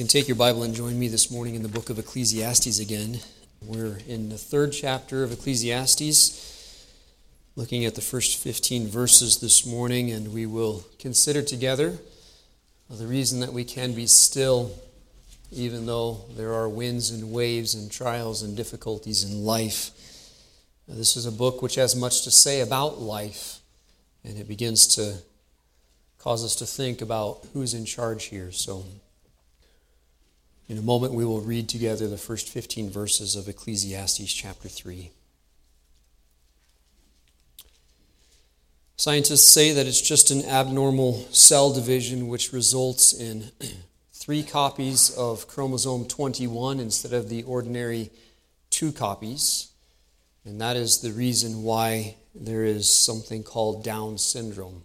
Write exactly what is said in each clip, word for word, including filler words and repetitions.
can take your Bible and join me this morning in the book of Ecclesiastes again. We're in the third chapter of Ecclesiastes, looking at the first fifteen verses this morning, and we will consider together the reason that we can be still, even though there are winds and waves and trials and difficulties in life. This is a book which has much to say about life, and it begins to cause us to think about who's in charge here. So, in a moment, we will read together the first fifteen verses of Ecclesiastes chapter three. Scientists say that it's just an abnormal cell division which results in three copies of chromosome twenty-one instead of the ordinary two copies. And that is the reason why there is something called Down syndrome.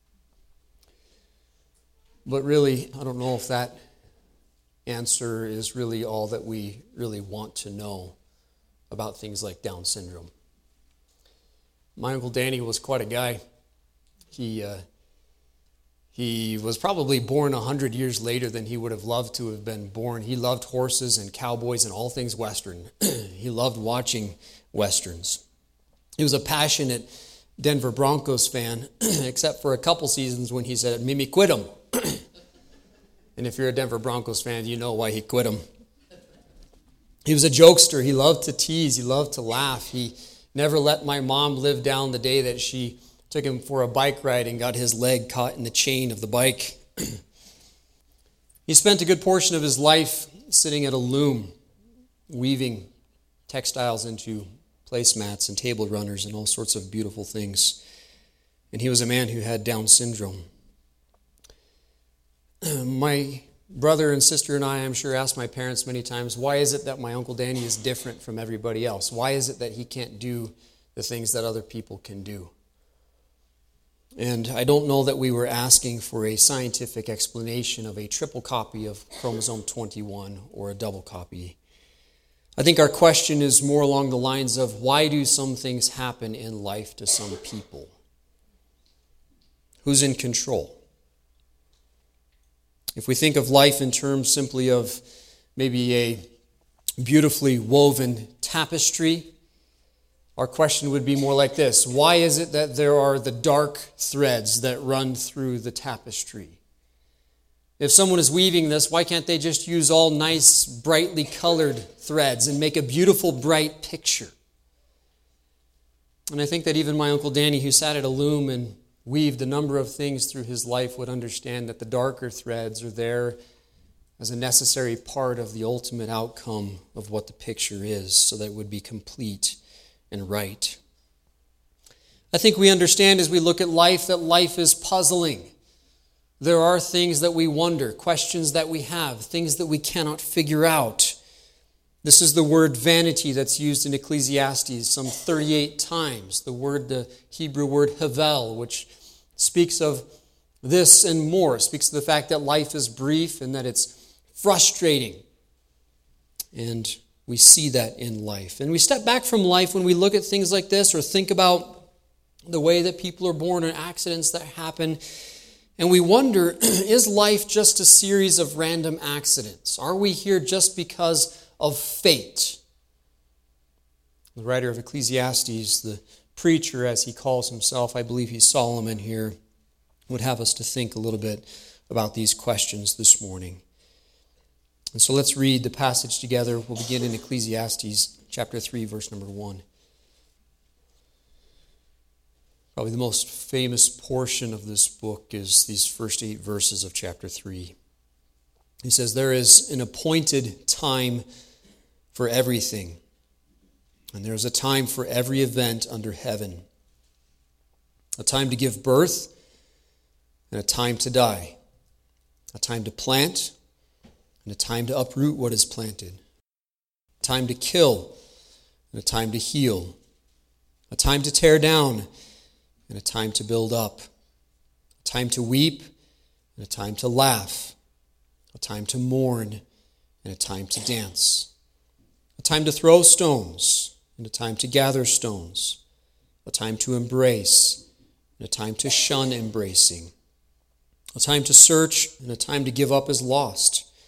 But really, I don't know if that answer is really all that we really want to know about things like Down syndrome. My Uncle Danny was quite a guy. He uh, he was probably born a hundred years later than he would have loved to have been born. He loved horses and cowboys and all things Western. He loved watching Westerns. He was a passionate Denver Broncos fan, except for a couple seasons when he said, "Mimi quit him." And if you're a Denver Broncos fan, you know why he quit him. He was a jokester. He loved to tease. He loved to laugh. He never let my mom live down the day that she took him for a bike ride and got his leg caught in the chain of the bike. He spent a good portion of his life sitting at a loom, weaving textiles into placemats and table runners and all sorts of beautiful things. And he was a man who had Down syndrome. My brother and sister and I, I'm sure, asked my parents many times, why is it that my Uncle Danny is different from everybody else? Why is it that he can't do the things that other people can do? And I don't know that we were asking for a scientific explanation of a triple copy of chromosome twenty-one or a double copy. I think our question is more along the lines of, why do some things happen in life to some people? Who's in control? If we think of life in terms simply of maybe a beautifully woven tapestry, our question would be more like this. Why is it that there are the dark threads that run through the tapestry? If someone is weaving this, why can't they just use all nice, brightly colored threads and make a beautiful, bright picture? And I think that even my Uncle Danny, who sat at a loom and weaved a number of things through his life, would understand that the darker threads are there as a necessary part of the ultimate outcome of what the picture is, so that it would be complete and right. I think we understand as we look at life that life is puzzling. There are things that we wonder, questions that we have, things that we cannot figure out. This is the word vanity that's used in Ecclesiastes some thirty-eight times. The word, the Hebrew word havel, which speaks of this and more. It speaks of the fact that life is brief and that it's frustrating. And we see that in life. And we step back from life when we look at things like this or think about the way that people are born and accidents that happen. And we wonder, is life just a series of random accidents? Are we here just because of fate? The writer of Ecclesiastes, the preacher as he calls himself, I believe he's Solomon here, would have us to think a little bit about these questions this morning. And so let's read the passage together. We'll begin in Ecclesiastes chapter three, verse number one. Probably the most famous portion of this book is these first eight verses of chapter three. He says, "There is an appointed time for everything, and there is a time for every event under heaven. A time to give birth and a time to die. A time to plant and a time to uproot what is planted. A time to kill and a time to heal. A time to tear down and a time to build up. A time to weep and a time to laugh. A time to mourn and a time to dance. A time to throw stones and a time to gather stones. A time to embrace and a time to shun embracing. A time to search and a time to give up as lost.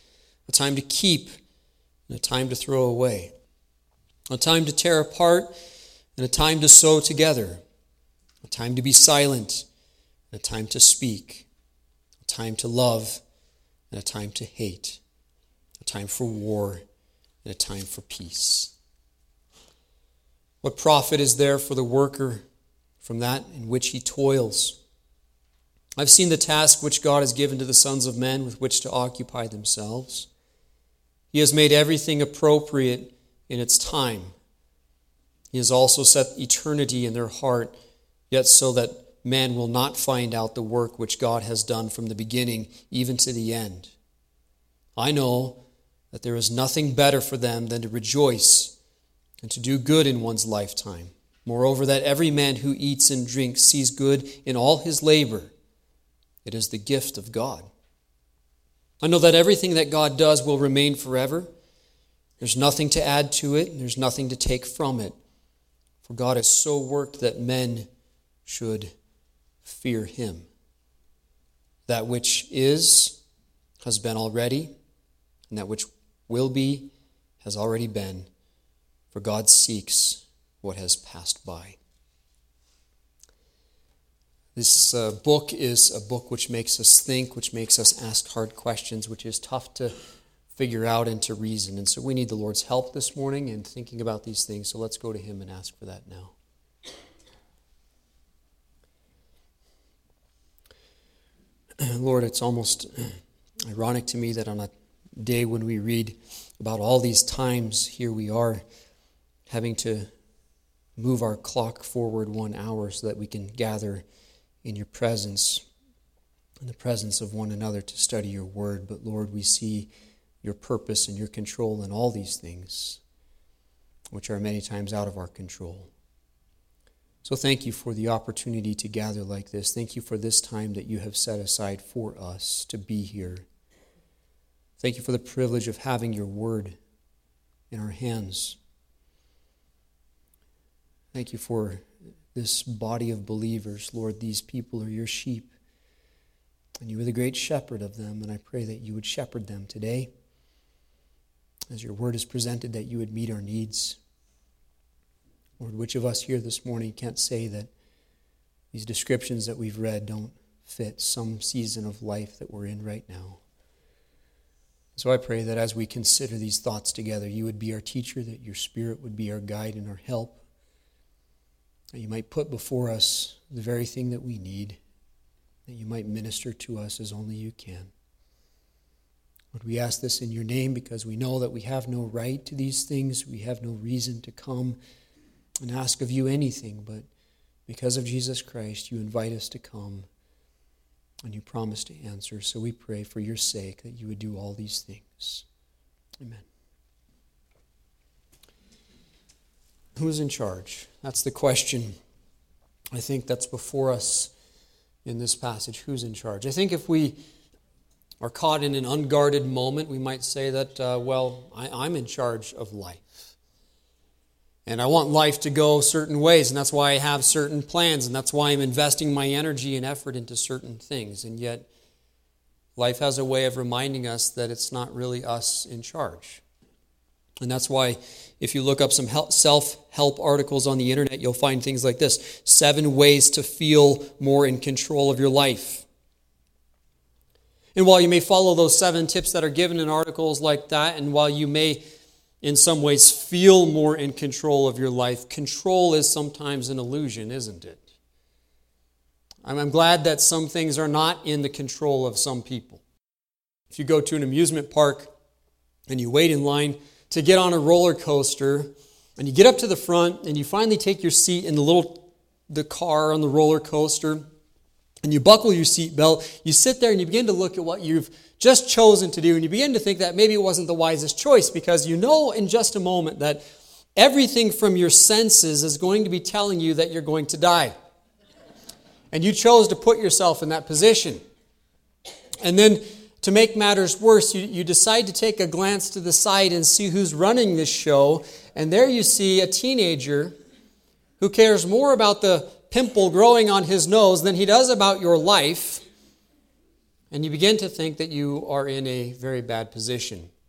a time to keep, and a time to throw away, a time to tear apart, and a time to sew together, a time to be silent, and a time to speak, a time to love, and a time to hate, a time for war, and a time for peace. What profit is there for the worker from that in which he toils? I've seen the task which God has given to the sons of men with which to occupy themselves. He has made everything appropriate in its time. He has also set eternity in their heart, yet so that man will not find out the work which God has done from the beginning even to the end. I know that there is nothing better for them than to rejoice and to do good in one's lifetime. Moreover, that every man who eats and drinks sees good in all his labor. It is the gift of God. I know that everything that God does will remain forever. There's nothing to add to it, and there's nothing to take from it. For God has so worked that men should fear him. That which is has been already, and that which will be has already been. For God seeks what has passed by. This uh, book is a book which makes us think, which makes us ask hard questions, which is tough to figure out and to reason. And so we need the Lord's help this morning in thinking about these things. So let's go to him and ask for that now. Lord, it's almost ironic to me that on a day when we read about all these times, here we are having to move our clock forward one hour so that we can gather in your presence, in the presence of one another to study your word. But Lord, we see your purpose and your control in all these things, which are many times out of our control. So thank you for the opportunity to gather like this. Thank you for this time that you have set aside for us to be here. Thank you for the privilege of having your word in our hands. Thank you for this body of believers. Lord, these people are your sheep, and you are the great shepherd of them, and I pray that you would shepherd them today. As your word is presented, that you would meet our needs. Lord, which of us here this morning can't say that these descriptions that we've read don't fit some season of life that we're in right now? So I pray that as we consider these thoughts together, you would be our teacher, that your Spirit would be our guide and our help, that you might put before us the very thing that we need, that you might minister to us as only you can. Lord, we ask this in your name because we know that we have no right to these things. We have no reason to come and ask of you anything, but because of Jesus Christ, you invite us to come and you promise to answer. So we pray for your sake that you would do all these things. Amen. Who's in charge? That's the question. I think that's before us in this passage. Who's in charge? I think if we are caught in an unguarded moment, we might say that, uh, well, I, I'm in charge of life. And I want life to go certain ways, and that's why I have certain plans, and that's why I'm investing my energy and effort into certain things. And yet, life has a way of reminding us that it's not really us in charge. And that's why if you look up some help, self-help articles on the internet, you'll find things like this: seven ways to feel more in control of your life. And while you may follow those seven tips that are given in articles like that, and while you may in some ways feel more in control of your life, control is sometimes an illusion, isn't it? I'm glad that some things are not in the control of some people. If you go to an amusement park and you wait in line to get on a roller coaster, and you get up to the front, and you finally take your seat in the little the car on the roller coaster, and you buckle your seatbelt, you sit there and you begin to look at what you've just chosen to do, and you begin to think that maybe it wasn't the wisest choice, because you know in just a moment that everything from your senses is going to be telling you that you're going to die. And you chose to put yourself in that position. And then, to make matters worse, you, you decide to take a glance to the side and see who's running this show. And there you see a teenager who cares more about the pimple growing on his nose than he does about your life. And you begin to think that you are in a very bad position.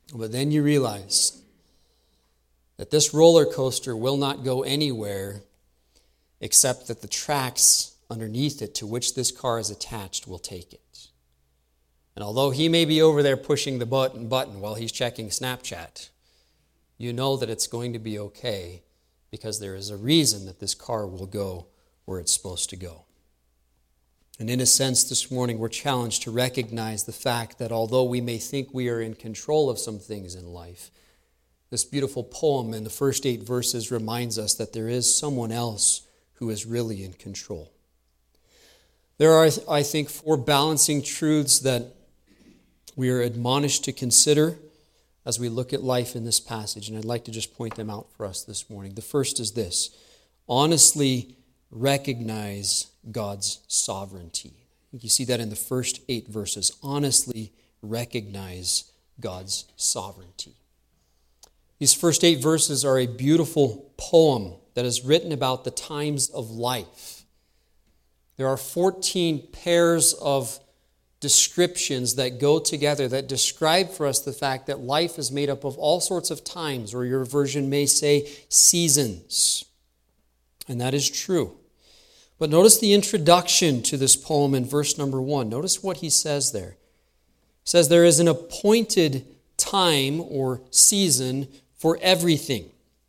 But then you realize that this roller coaster will not go anywhere except that the tracks underneath it to which this car is attached will take it. And although he may be over there pushing the button button while he's checking Snapchat, you know that it's going to be okay because there is a reason that this car will go where it's supposed to go. And in a sense, this morning we're challenged to recognize the fact that although we may think we are in control of some things in life, this beautiful poem in the first eight verses reminds us that there is someone else who is really in control. There are, I think, four balancing truths that we are admonished to consider as we look at life in this passage, and I'd like to just point them out for us this morning. The first is this: honestly recognize God's sovereignty. I think you see that in the first eight verses. Honestly recognize God's sovereignty. These first eight verses are a beautiful poem that is written about the times of life. There are fourteen pairs of descriptions that go together that describe for us the fact that life is made up of all sorts of times, or your version may say seasons. And that is true. But notice the introduction to this poem in verse number one. Notice what he says there. He says there is an appointed time or season for everything.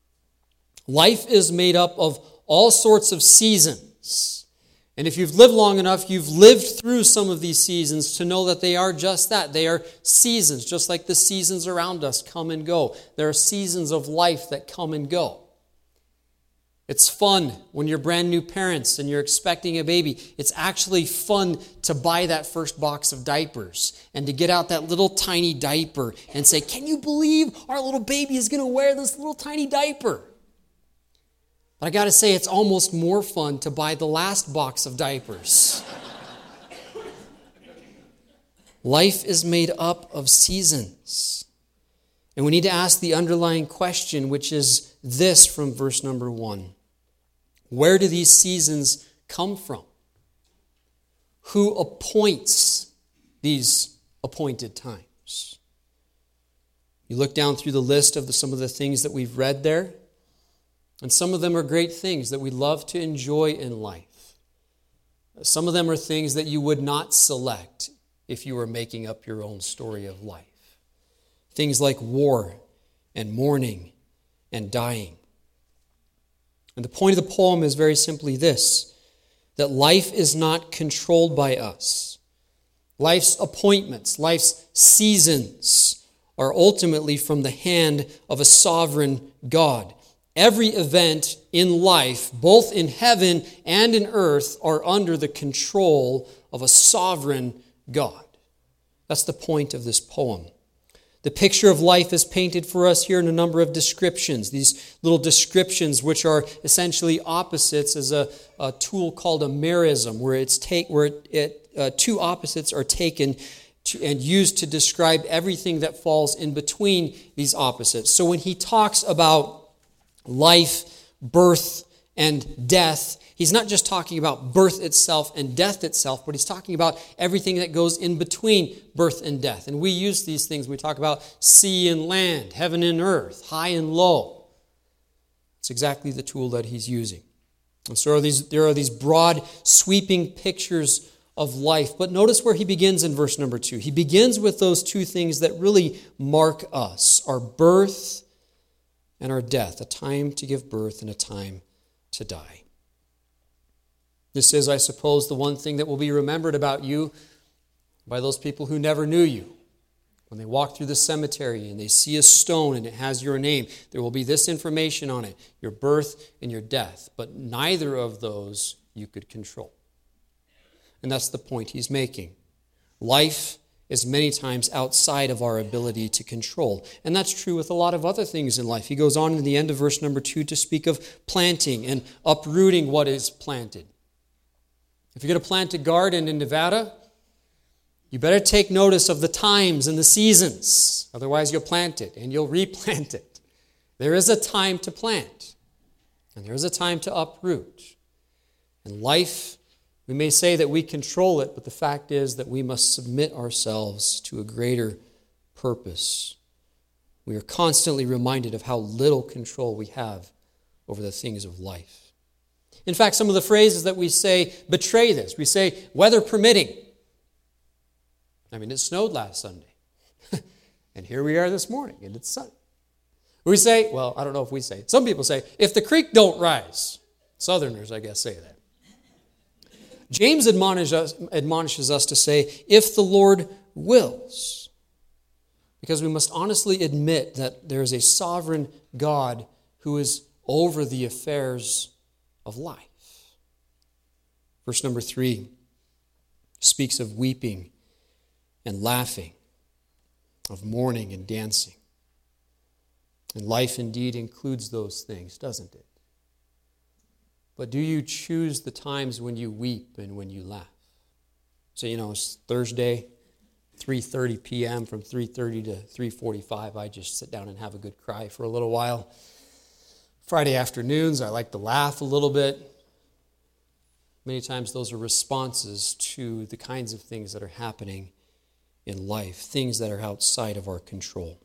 Life is made up of all sorts of seasons. And if you've lived long enough, you've lived through some of these seasons to know that they are just that. They are seasons, just like the seasons around us come and go. There are seasons of life that come and go. It's fun when you're brand new parents and you're expecting a baby. It's actually fun to buy that first box of diapers and to get out that little tiny diaper and say, "Can you believe our little baby is going to wear this little tiny diaper?" But I got to say, it's almost more fun to buy the last box of diapers. Life is made up of seasons. And we need to ask the underlying question, which is this from verse number one. Where do these seasons come from? Who appoints these appointed times? You look down through the list of the, some of the things that we've read there, and some of them are great things that we love to enjoy in life. Some of them are things that you would not select if you were making up your own story of life. Things like war and mourning and dying. And the point of the poem is very simply this, that life is not controlled by us. Life's appointments, life's seasons are ultimately from the hand of a sovereign God. Every event in life, both in heaven and in earth, are under the control of a sovereign God. That's the point of this poem. The picture of life is painted for us here in a number of descriptions. These little descriptions, which are essentially opposites, is a, a tool called a merism, where it's take where it, it uh, two opposites are taken to, and used to describe everything that falls in between these opposites. So when he talks about life, birth, and death, he's not just talking about birth itself and death itself, but he's talking about everything that goes in between birth and death. And we use these things. We talk about sea and land, heaven and earth, high and low. It's exactly the tool that he's using. And so are these, there are these broad, sweeping pictures of life. But notice where he begins in verse number two. He begins with those two things that really mark us, our birth and our death, a time to give birth and a time to die. This is, I suppose, the one thing that will be remembered about you by those people who never knew you. When they walk through the cemetery and they see a stone and it has your name, there will be this information on it, your birth and your death. But neither of those you could control. And that's the point he's making. Life is many times outside of our ability to control. And that's true with a lot of other things in life. He goes on in the end of verse number two to speak of planting and uprooting what is planted. If you're going to plant a garden in Nevada, you better take notice of the times and the seasons. Otherwise, you'll plant it and you'll replant it. There is a time to plant, and there is a time to uproot. In life, we may say that we control it, but the fact is that we must submit ourselves to a greater purpose we are constantly reminded of how little control we have over the things of life. In fact, some of the phrases that we say betray this. We say, weather permitting. I mean, it snowed last Sunday. And here we are this morning, and it's sunny. We say, well, I don't know if we say, some people say, if the creek don't rise. Southerners, I guess, say that. James admonishes us, admonishes us to say, if the Lord wills. Because we must honestly admit that there is a sovereign God who is over the affairs of life. Verse number three speaks of weeping and laughing, of mourning and dancing. And life indeed includes those things, doesn't it? But do you choose the times when you weep and when you laugh? So, you know, it's Thursday, three thirty p.m. From three thirty to three forty-five, I just sit down and have a good cry for a little while. Friday afternoons, I like to laugh a little bit. Many times those are responses to the kinds of things that are happening in life, things that are outside of our control.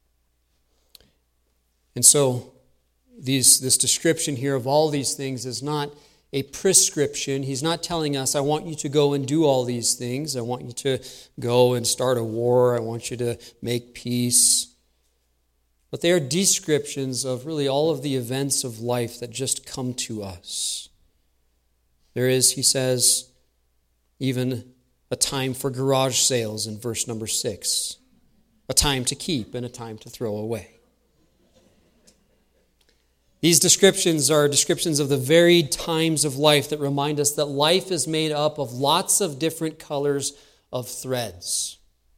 And so these, this description here of all these things is not a prescription. He's not telling us, I want you to go and do all these things. I want you to go and start a war. I want you to make peace. But they are descriptions of really all of the events of life that just come to us. There is, he says, even a time for garage sales in verse number six. A time to keep and a time to throw away. These descriptions are descriptions of the varied times of life that remind us that life is made up of lots of different colors of threads.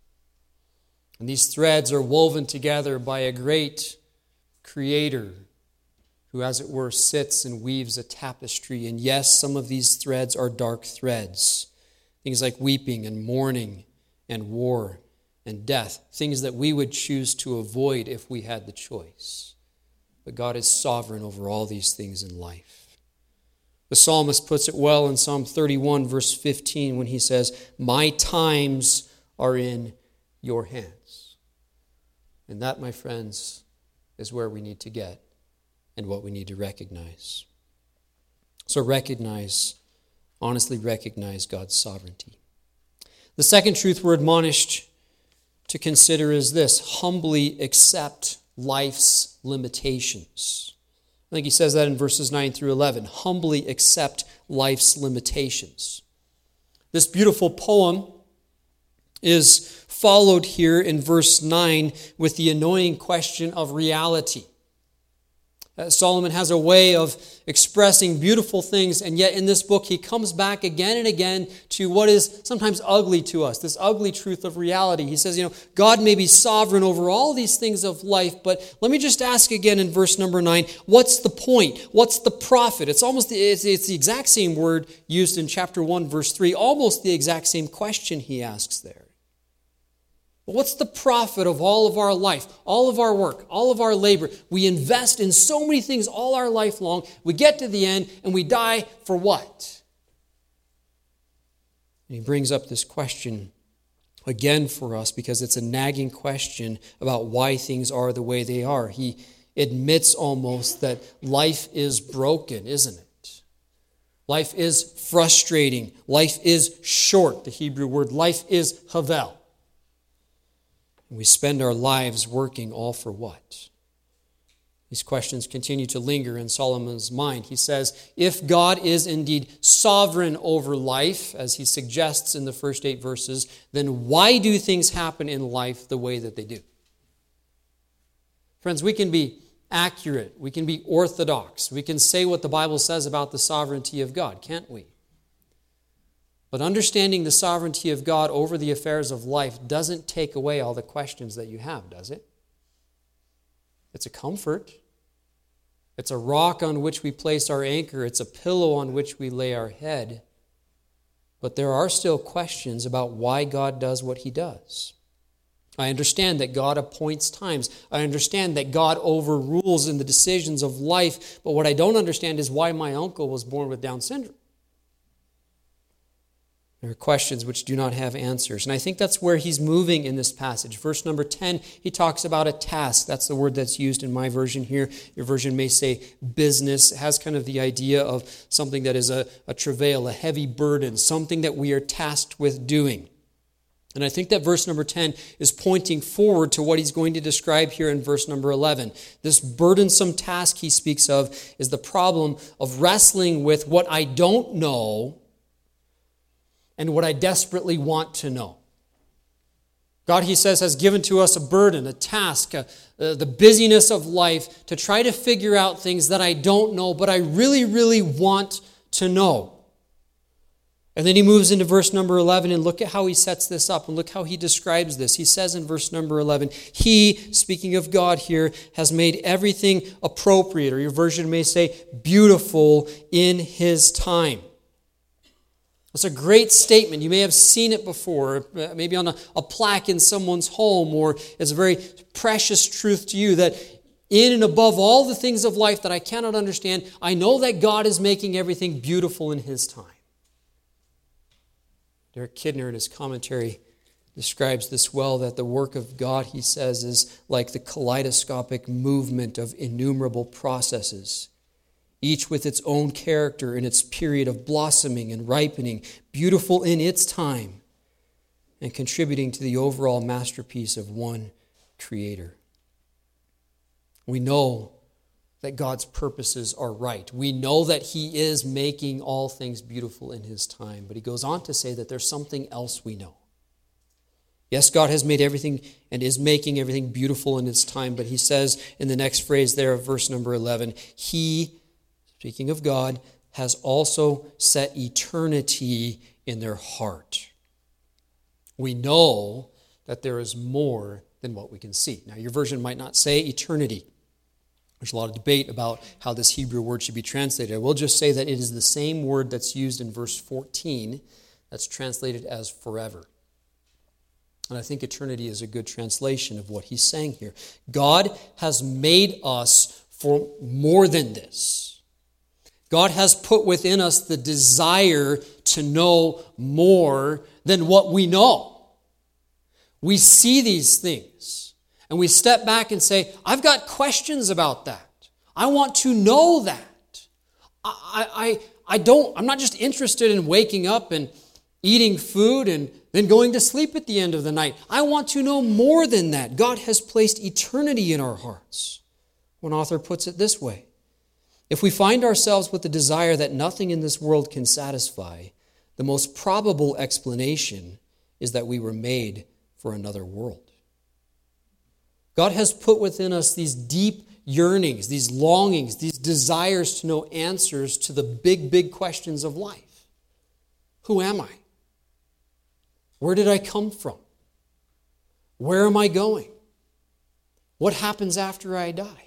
And these threads are woven together by a great creator who, as it were, sits and weaves a tapestry. And yes, some of these threads are dark threads. Things like weeping and mourning and war and death. Things that we would choose to avoid if we had the choice. But God is sovereign over all these things in life. The psalmist puts it well in Psalm thirty-one, verse fifteen, when he says, my times are in your hands. And that, my friends, is where we need to get and what we need to recognize. So recognize, honestly recognize God's sovereignty. The second truth we're admonished to consider is this: humbly accept life's limitations. I think he says that in verses nine through eleven. Humbly accept life's limitations. This beautiful poem is followed here in verse nine with the annoying question of reality. Uh, Solomon has a way of expressing beautiful things, and yet in this book he comes back again and again to what is sometimes ugly to us, this ugly truth of reality. He says, you know, God may be sovereign over all these things of life, but let me just ask again in verse number nine, what's the point? What's the profit? It's almost the, it's, it's the exact same word used in chapter one, verse three, almost the exact same question he asks there. But what's the profit of all of our life, all of our work, all of our labor? We invest in so many things all our life long. We get to the end and we die for what? And he brings up this question again for us because it's a nagging question about why things are the way they are. He admits almost that life is broken, isn't it? Life is frustrating. Life is short, the Hebrew word. Life is havel. We spend our lives working all for what? These questions continue to linger in Solomon's mind. He says, if God is indeed sovereign over life, as he suggests in the first eight verses, then why do things happen in life the way that they do? Friends, we can be accurate. We can be orthodox. We can say what the Bible says about the sovereignty of God, can't we? But understanding the sovereignty of God over the affairs of life doesn't take away all the questions that you have, does it? It's a comfort. It's a rock on which we place our anchor. It's a pillow on which we lay our head. But there are still questions about why God does what he does. I understand that God appoints times. I understand that God overrules in the decisions of life. But what I don't understand is why my uncle was born with Down syndrome. There are questions which do not have answers. And I think that's where he's moving in this passage. Verse number ten, he talks about a task. That's the word that's used in my version here. Your version may say business. It has kind of the idea of something that is a, a travail, a heavy burden, something that we are tasked with doing. And I think that verse number ten is pointing forward to what he's going to describe here in verse number eleven. This burdensome task he speaks of is the problem of wrestling with what I don't know and what I desperately want to know. God, he says, has given to us a burden, a task, a, uh, the busyness of life to try to figure out things that I don't know, but I really, really want to know. And then he moves into verse number eleven, and look at how he sets this up, and look how he describes this. He says in verse number eleven, he, speaking of God here, has made everything appropriate, or your version may say beautiful in his time. It's a great statement. You may have seen it before, maybe on a, a plaque in someone's home, or it's a very precious truth to you that in and above all the things of life that I cannot understand, I know that God is making everything beautiful in his time. Derek Kidner in his commentary describes this well, that the work of God, he says, is like the kaleidoscopic movement of innumerable processes, each with its own character in its period of blossoming and ripening, beautiful in its time, and contributing to the overall masterpiece of one Creator. We know that God's purposes are right. We know that he is making all things beautiful in his time. But he goes on to say that there's something else we know. Yes, God has made everything and is making everything beautiful in its time. But he says in the next phrase there of verse number eleven, he, speaking of God, has also set eternity in their heart. We know that there is more than what we can see. Now, your version might not say eternity. There's a lot of debate about how this Hebrew word should be translated. I will just say that it is the same word that's used in verse fourteen that's translated as forever. And I think eternity is a good translation of what he's saying here. God has made us for more than this. God has put within us the desire to know more than what we know. We see these things. And we step back and say, I've got questions about that. I want to know that. I, I, I don't, I'm not just interested in waking up and eating food and then going to sleep at the end of the night. I want to know more than that. God has placed eternity in our hearts. One author puts it this way: if we find ourselves with the desire that nothing in this world can satisfy, the most probable explanation is that we were made for another world. God has put within us these deep yearnings, these longings, these desires to know answers to the big, big questions of life. Who am I? Where did I come from? Where am I going? What happens after I die?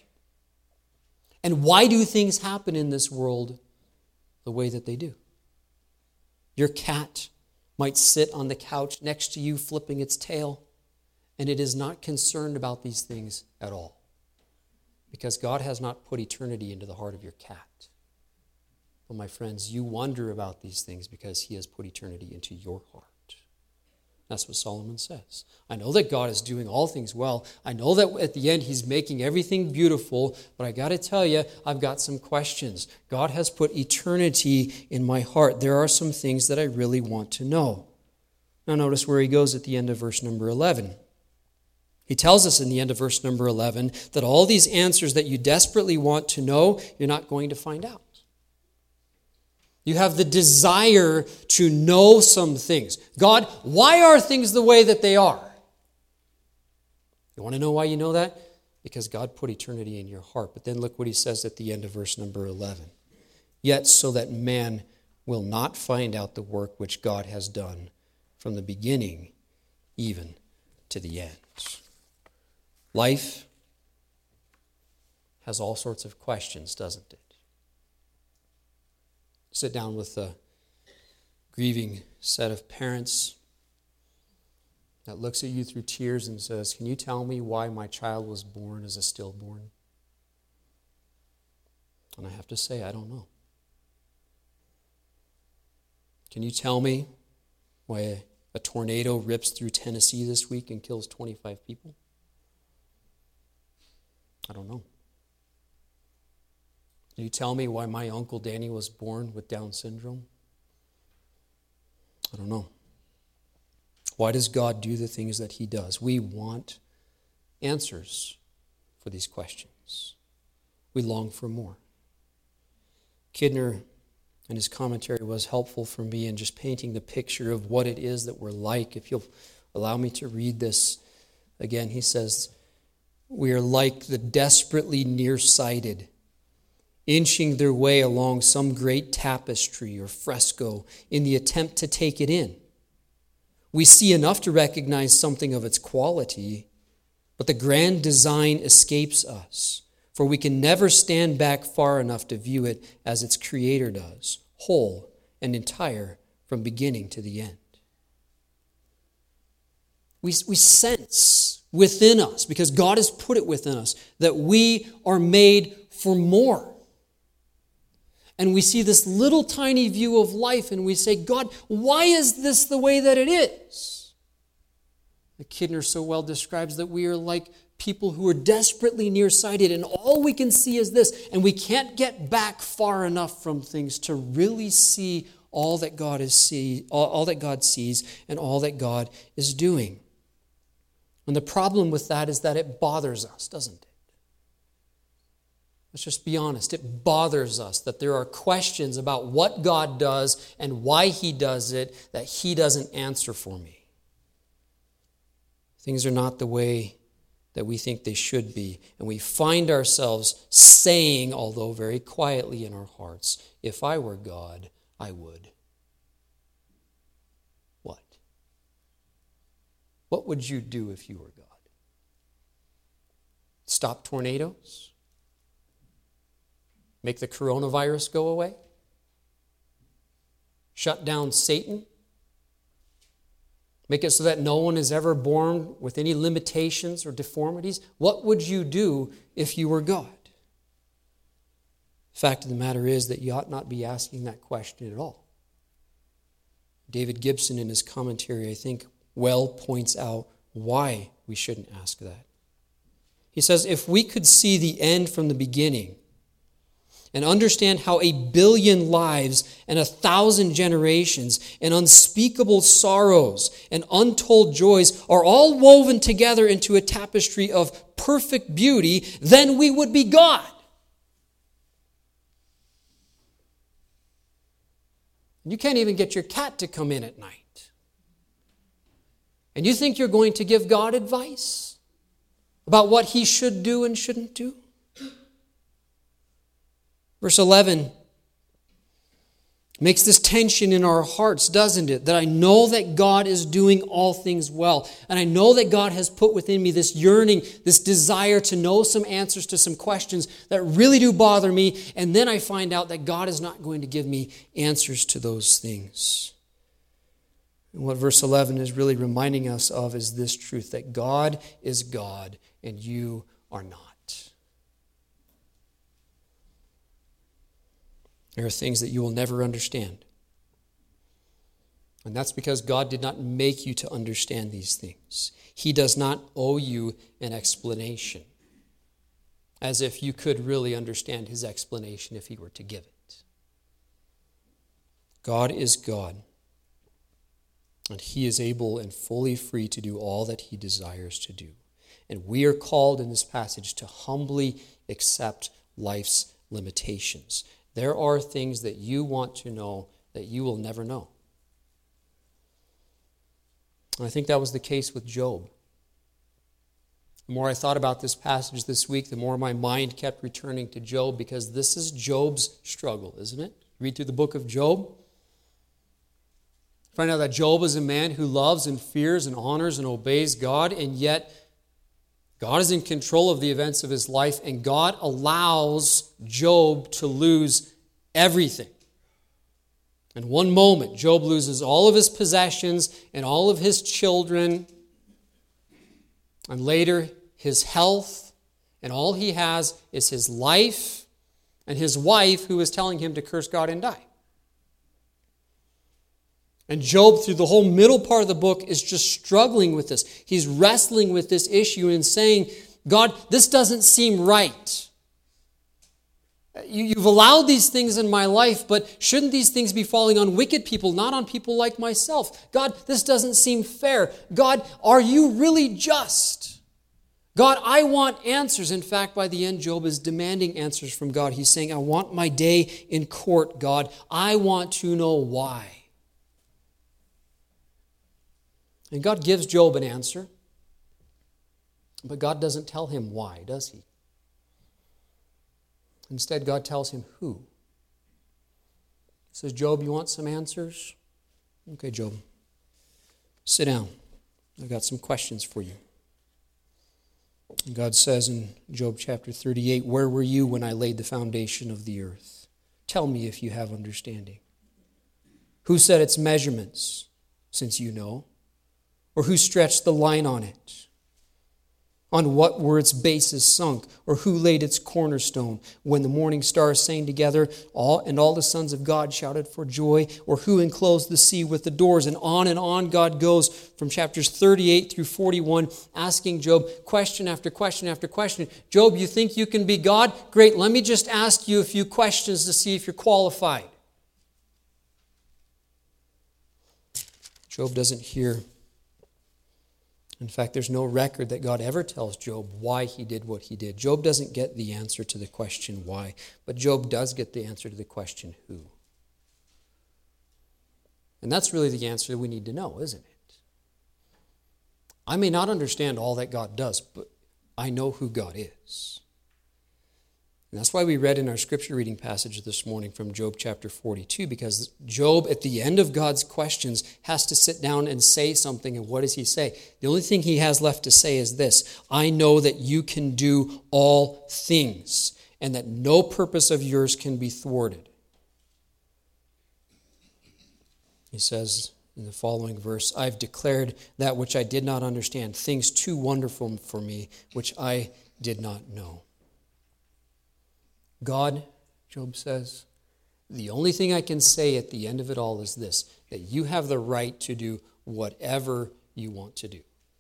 And why do things happen in this world the way that they do? Your cat might sit on the couch next to you flipping its tail, and it is not concerned about these things at all, because God has not put eternity into the heart of your cat. Well, my friends, you wonder about these things because he has put eternity into your heart. That's what Solomon says. I know that God is doing all things well. I know that at the end he's making everything beautiful, but I got to tell you, I've got some questions. God has put eternity in my heart. There are some things that I really want to know. Now notice where he goes at the end of verse number eleven. He tells us in the end of verse number eleven that all these answers that you desperately want to know, you're not going to find out. You have the desire to know some things. God, why are things the way that they are? You want to know why you know that? Because God put eternity in your heart. But then look what he says at the end of verse number eleven. Yet so that man will not find out the work which God has done from the beginning even to the end. Life has all sorts of questions, doesn't it? Sit down with a grieving set of parents that looks at you through tears and says, "Can you tell me why my child was born as a stillborn?" And I have to say, I don't know. Can you tell me Why a, a tornado rips through Tennessee this week and kills twenty-five people? I don't know. Can you tell me why my Uncle Danny was born with Down syndrome? I don't know. Why does God do the things that he does? We want answers for these questions. We long for more. Kidner and his commentary was helpful for me in just painting the picture of what it is that we're like. If you'll allow me to read this again, he says, we are like the desperately nearsighted, inching their way along some great tapestry or fresco in the attempt to take it in. We see enough to recognize something of its quality, but the grand design escapes us, for we can never stand back far enough to view it as its creator does, whole and entire from beginning to the end. We, we sense within us, because God has put it within us, that we are made for more. And we see this little tiny view of life and we say, God, why is this the way that it is? The Kidner so well describes that we are like people who are desperately nearsighted and all we can see is this, and we can't get back far enough from things to really see all that God is see, all, all that God sees and all that God is doing. And the problem with that is that it bothers us, doesn't it? Let's just be honest. It bothers us that there are questions about what God does and why he does it that he doesn't answer for me. Things are not the way that we think they should be. And we find ourselves saying, although very quietly in our hearts, if I were God, I would. What? What would you do if you were God? Stop tornadoes? Make the coronavirus go away? Shut down Satan? Make it so that no one is ever born with any limitations or deformities? What would you do if you were God? The fact of the matter is that you ought not be asking that question at all. David Gibson, in his commentary, I think, well points out why we shouldn't ask that. He says, if we could see the end from the beginning, and understand how a billion lives and a thousand generations and unspeakable sorrows and untold joys are all woven together into a tapestry of perfect beauty, then we would be God. You can't even get your cat to come in at night. And you think you're going to give God advice about what he should do and shouldn't do? Verse eleven makes this tension in our hearts, doesn't it? That I know that God is doing all things well. And I know that God has put within me this yearning, this desire to know some answers to some questions that really do bother me. And then I find out that God is not going to give me answers to those things. And what verse eleven is really reminding us of is this truth, that God is God and you are not. There are things that you will never understand. And that's because God did not make you to understand these things. He does not owe you an explanation, as if you could really understand his explanation if he were to give it. God is God, and he is able and fully free to do all that he desires to do. And we are called in this passage to humbly accept life's limitations. There are things that you want to know that you will never know. And I think that was the case with Job. The more I thought about this passage this week, the more my mind kept returning to Job, because this is Job's struggle, isn't it? Read through the book of Job. Find out that Job is a man who loves and fears and honors and obeys God, and yet God is in control of the events of his life, and God allows Job to lose everything. In one moment, Job loses all of his possessions and all of his children, and later his health, and all he has is his life and his wife who is telling him to curse God and die. And Job, through the whole middle part of the book, is just struggling with this. He's wrestling with this issue and saying, God, this doesn't seem right. You've allowed these things in my life, but shouldn't these things be falling on wicked people, not on people like myself? God, this doesn't seem fair. God, are you really just? God, I want answers. In fact, by the end, Job is demanding answers from God. He's saying, I want my day in court, God. I want to know why. And God gives Job an answer, but God doesn't tell him why, does he? Instead, God tells him who. He says, Job, you want some answers? Okay, Job, sit down. I've got some questions for you. And God says in Job chapter thirty-eight, where were you when I laid the foundation of the earth? Tell me if you have understanding. Who set its measurements, since you know? Or who stretched the line on it? On what were its bases sunk? Or who laid its cornerstone? When the morning stars sang together, all and all the sons of God shouted for joy? Or who enclosed the sea with the doors? And on and on God goes from chapters thirty-eight through forty-one, asking Job question after question after question. Job, you think you can be God? Great, let me just ask you a few questions to see if you're qualified. Job doesn't hear. In fact, there's no record that God ever tells Job why he did what he did. Job doesn't get the answer to the question why, but Job does get the answer to the question who. And that's really the answer that we need to know, isn't it? I may not understand all that God does, but I know who God is. And that's why we read in our scripture reading passage this morning from Job chapter forty-two, because Job, at the end of God's questions, has to sit down and say something. And what does he say? The only thing he has left to say is this: I know that you can do all things, and that no purpose of yours can be thwarted. He says in the following verse, I've declared that which I did not understand, things too wonderful for me, which I did not know. God, Job says, the only thing I can say at the end of it all is this, that you have the right to do whatever you want to do.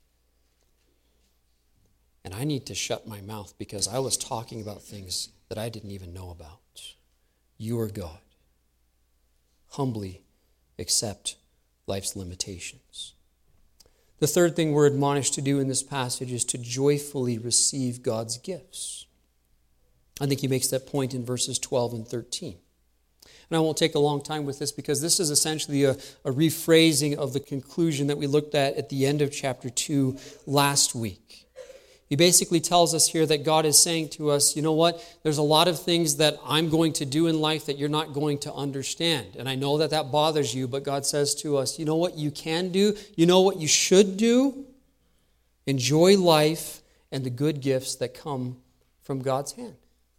And I need to shut my mouth because I was talking about things that I didn't even know about. You are God. Humbly accept life's limitations. The third thing we're admonished to do in this passage is to joyfully receive God's gifts. I think he makes that point in verses twelve and thirteen. And I won't take a long time with this because this is essentially a, a rephrasing of the conclusion that we looked at at the end of chapter two last week. He basically tells us here that God is saying to us, you know what? There's a lot of things that I'm going to do in life that you're not going to understand. And I know that that bothers you, but God says to us, you know what you can do? You know what you should do? Enjoy life and the good gifts that come from God's hand.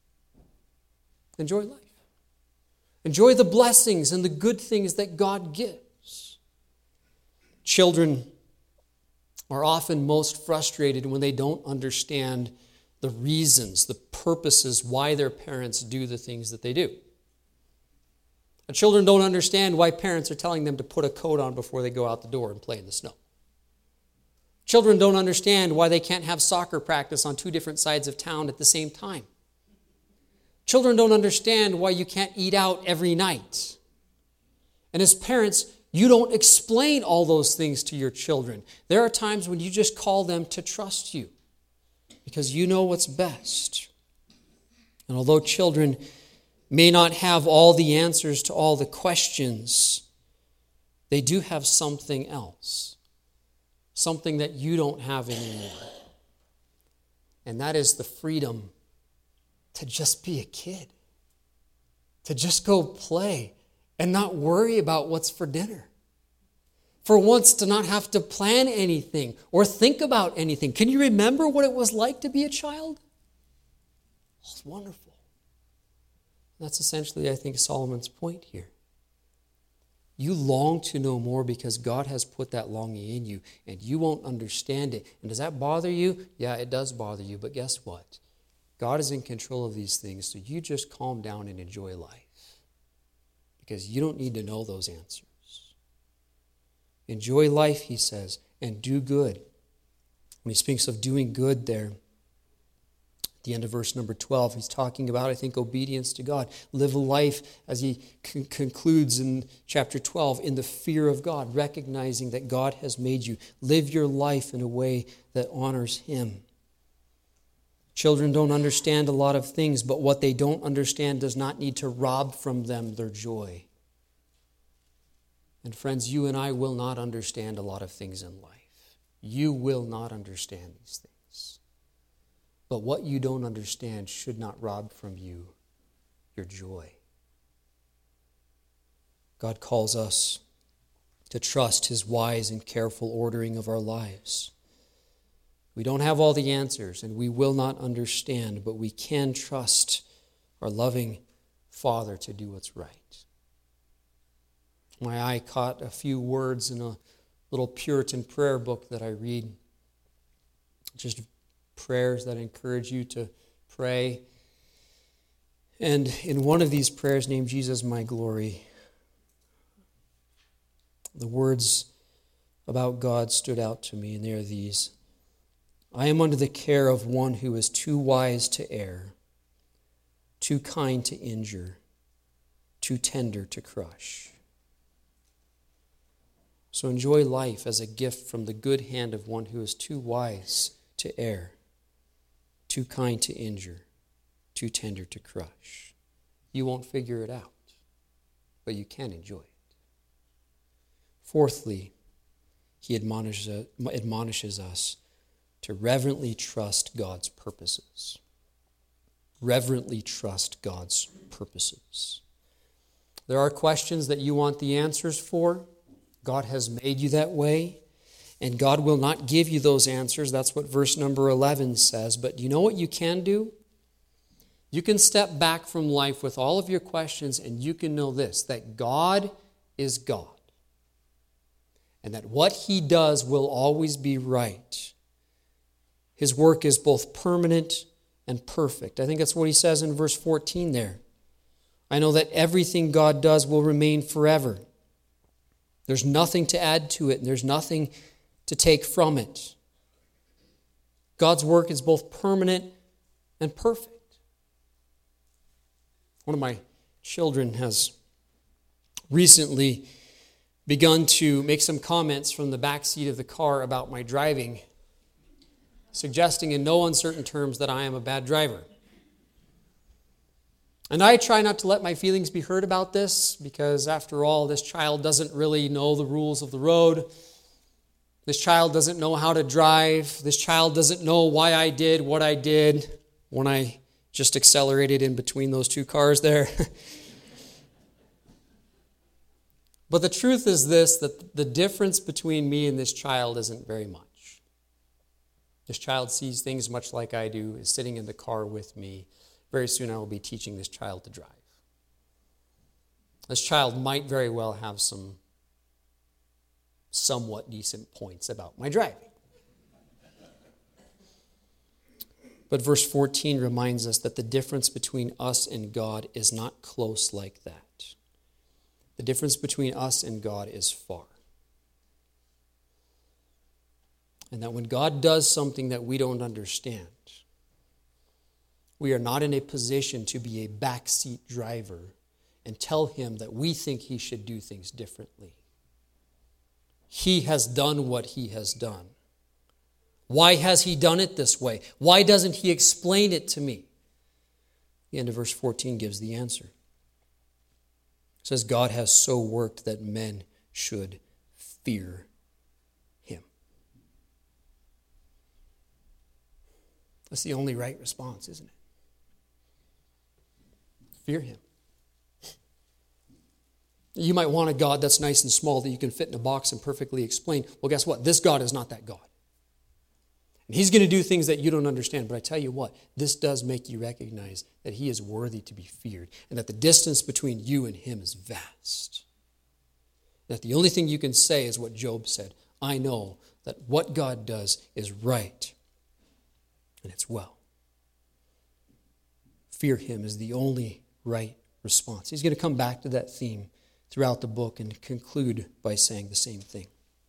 Enjoy life. Enjoy the blessings and the good things that God gives. Children are often most frustrated when they don't understand the reasons, the purposes why their parents do the things that they do. And children don't understand why parents are telling them to put a coat on before they go out the door and play in the snow. Children don't understand why they can't have soccer practice on two different sides of town at the same time. Children don't understand why you can't eat out every night. And as parents, you don't explain all those things to your children. There are times when you just call them to trust you because you know what's best. And although children may not have all the answers to all the questions, they do have something else, something that you don't have anymore. And that is the freedom to just be a kid, to just go play and not worry about what's for dinner. For once, to not have to plan anything or think about anything. Can you remember what it was like to be a child? Oh, it's wonderful. That's essentially, I think, Solomon's point here. You long to know more because God has put that longing in you, and you won't understand it. And does that bother you? Yeah, it does bother you, but guess what? God is in control of these things, so you just calm down and enjoy life because you don't need to know those answers. Enjoy life, he says, and do good. When he speaks of doing good there, at the end of verse number twelve, he's talking about, I think, obedience to God. Live a life, as he con- concludes in chapter twelve, in the fear of God, recognizing that God has made you. Live your life in a way that honors him. Children don't understand a lot of things, but what they don't understand does not need to rob from them their joy. And friends, you and I will not understand a lot of things in life. You will not understand these things. But what you don't understand should not rob from you your joy. God calls us to trust his wise and careful ordering of our lives. We don't have all the answers, and we will not understand, but we can trust our loving Father to do what's right. My eye caught a few words in a little Puritan prayer book that I read. Just prayers that encourage you to pray. And in one of these prayers named Jesus My Glory, the words about God stood out to me, and they are these. I am under the care of one who is too wise to err, too kind to injure, too tender to crush. So enjoy life as a gift from the good hand of one who is too wise to err, too kind to injure, too tender to crush. You won't figure it out, but you can enjoy it. Fourthly, he admonishes, admonishes us to reverently trust God's purposes. Reverently trust God's purposes. There are questions that you want the answers for. God has made you that way, and God will not give you those answers. That's what verse number eleven says. But you know what you can do? You can step back from life with all of your questions, and you can know this, that God is God, and that what he does will always be right. His work is both permanent and perfect. I think that's what he says in verse fourteen there. I know that everything God does will remain forever. There's nothing to add to it, and there's nothing to take from it. God's work is both permanent and perfect. One of my children has recently begun to make some comments from the back seat of the car about my driving, suggesting in no uncertain terms that I am a bad driver. And I try not to let my feelings be hurt about this, because after all, this child doesn't really know the rules of the road. This child doesn't know how to drive. This child doesn't know why I did what I did when I just accelerated in between those two cars there. But the truth is this, that the difference between me and this child isn't very much. This child sees things much like I do, is sitting in the car with me. Very soon I will be teaching this child to drive. This child might very well have some somewhat decent points about my driving. But verse fourteen reminds us that the difference between us and God is not close like that. The difference between us and God is far. And that when God does something that we don't understand, we are not in a position to be a backseat driver and tell him that we think he should do things differently. He has done what he has done. Why has he done it this way? Why doesn't he explain it to me? The end of verse fourteen gives the answer. It says, God has so worked that men should fear him. That's the only right response, isn't it? Fear him. You might want a God that's nice and small that you can fit in a box and perfectly explain. Well, guess what? This God is not that God. And he's going to do things that you don't understand. But I tell you what, this does make you recognize that he is worthy to be feared, and that the distance between you and him is vast. That the only thing you can say is what Job said. I know that what God does is right, and it's well. Fear him is the only right response. He's going to come back to that theme throughout the book and conclude by saying the same thing.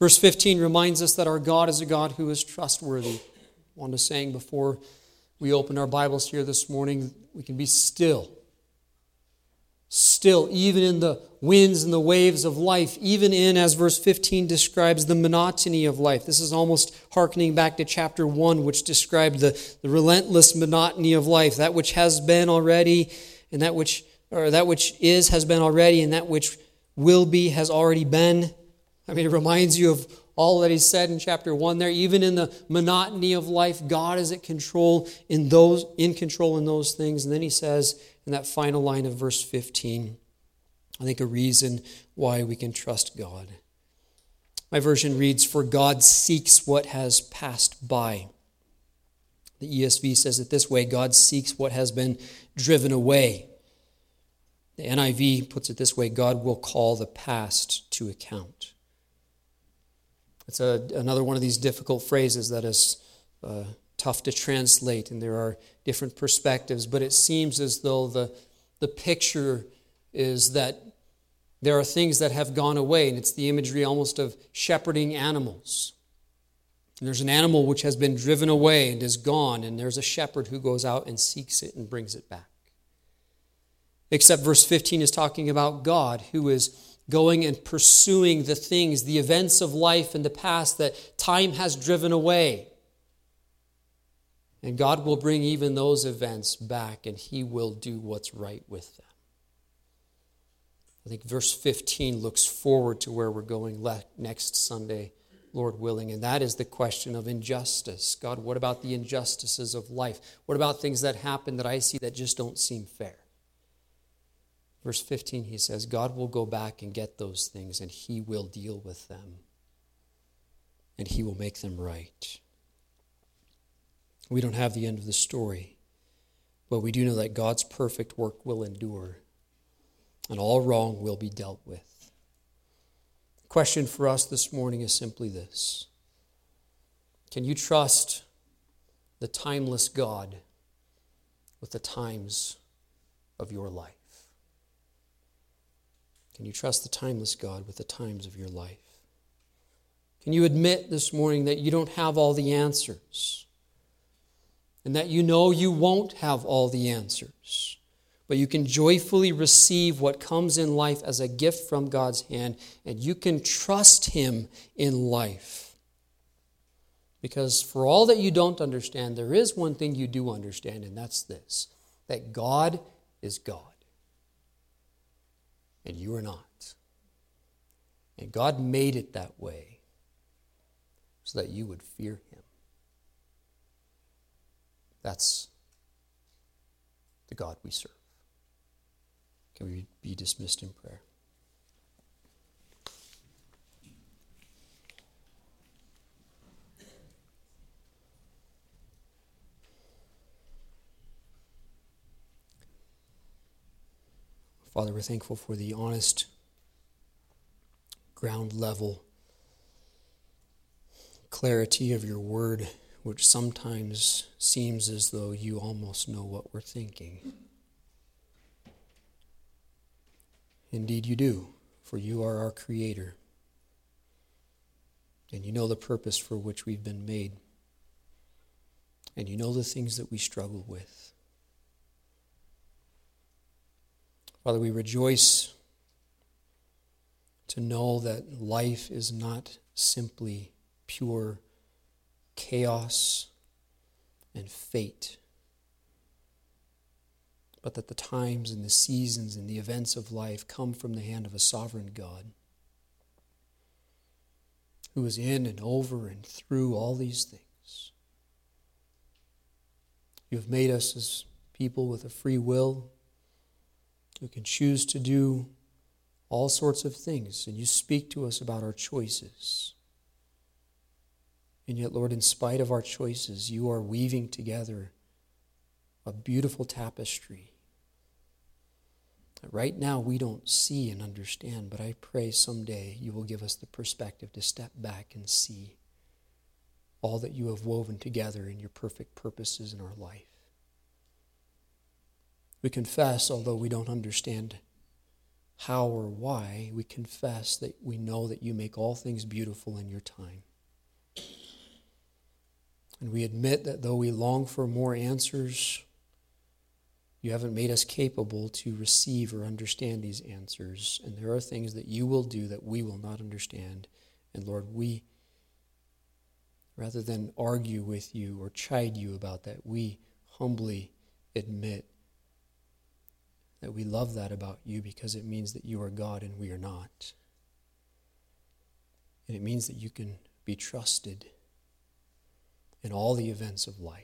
Verse fifteen reminds us that our God is a God who is trustworthy. I want to saying before we open our Bibles here this morning, we can be still. Still, even in the winds and the waves of life, even in, as verse fifteen describes, the monotony of life. This is almost hearkening back to chapter one, which described the, the relentless monotony of life, that which has been already, and that which, or that which is has been already, and that which will be has already been. I mean, it reminds you of all that he said in chapter one there. Even in the monotony of life, God is at control in those, in control in those things. And then he says in that final line of verse fifteen, I think a reason why we can trust God. My version reads, "For God seeks what has passed by." The E S V says it this way, God seeks what has been driven away. The N I V puts it this way, God will call the past to account. It's a, another one of these difficult phrases that is uh, tough to translate, and there are different perspectives, but it seems as though the, the picture is that there are things that have gone away, and it's the imagery almost of shepherding animals. And there's an animal which has been driven away and is gone, and there's a shepherd who goes out and seeks it and brings it back. Except verse fifteen is talking about God, who is going and pursuing the things, the events of life in the past that time has driven away. And God will bring even those events back, and he will do what's right with them. I think verse fifteen looks forward to where we're going next Sunday, Lord willing, and that is the question of injustice. God, what about the injustices of life? What about things that happen that I see that just don't seem fair? Verse fifteen, he says, God will go back and get those things, and he will deal with them, and he will make them right. We don't have the end of the story, but we do know that God's perfect work will endure, and all wrong will be dealt with. The question for us this morning is simply this. Can you trust the timeless God with the times of your life? Can you trust the timeless God with the times of your life? Can you admit this morning that you don't have all the answers? And that you know you won't have all the answers? But you can joyfully receive what comes in life as a gift from God's hand, and you can trust him in life. Because for all that you don't understand, there is one thing you do understand, and that's this, that God is God. And you are not. And God made it that way so that you would fear him. That's the God we serve. Can we be dismissed in prayer? Father, we're thankful for the honest, ground level clarity of your word, which sometimes seems as though you almost know what we're thinking. Indeed you do, for you are our Creator, and you know the purpose for which we've been made, and you know the things that we struggle with. Father, we rejoice to know that life is not simply pure chaos and fate, but that the times and the seasons and the events of life come from the hand of a sovereign God who is in and over and through all these things. You have made us as people with a free will who can choose to do all sorts of things, and you speak to us about our choices. And yet, Lord, in spite of our choices, you are weaving together a beautiful tapestry that right now we don't see and understand, but I pray someday you will give us the perspective to step back and see all that you have woven together in your perfect purposes in our life. We confess, although we don't understand how or why, we confess that we know that you make all things beautiful in your time. And we admit that though we long for more answers, you haven't made us capable to receive or understand these answers. And there are things that you will do that we will not understand. And Lord, we, rather than argue with you or chide you about that, we humbly admit that we love that about you because it means that you are God and we are not. And it means that you can be trusted in all the events of life.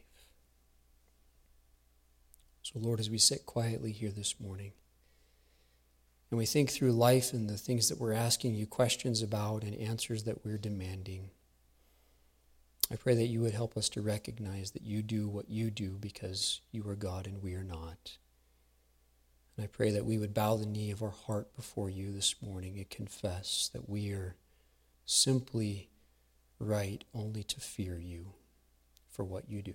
So Lord, as we sit quietly here this morning, and we think through life and the things that we're asking you questions about and answers that we're demanding, I pray that you would help us to recognize that you do what you do because you are God and we are not. And I pray that we would bow the knee of our heart before you this morning and confess that we are simply right only to fear you for what you do.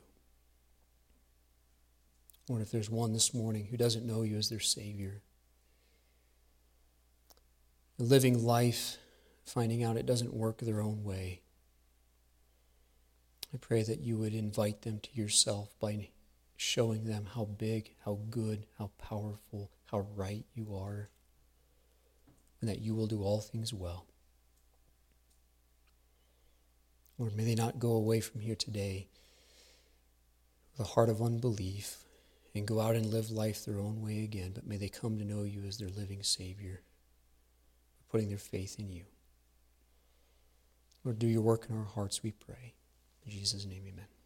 Lord, if there's one this morning who doesn't know you as their Savior, living life, finding out it doesn't work their own way, I pray that you would invite them to yourself by showing them how big, how good, how powerful, how right you are, and that you will do all things well. Lord, may they not go away from here today with a heart of unbelief and go out and live life their own way again, but may they come to know you as their living Savior, putting their faith in you. Lord, do your work in our hearts, we pray. In Jesus' name, amen.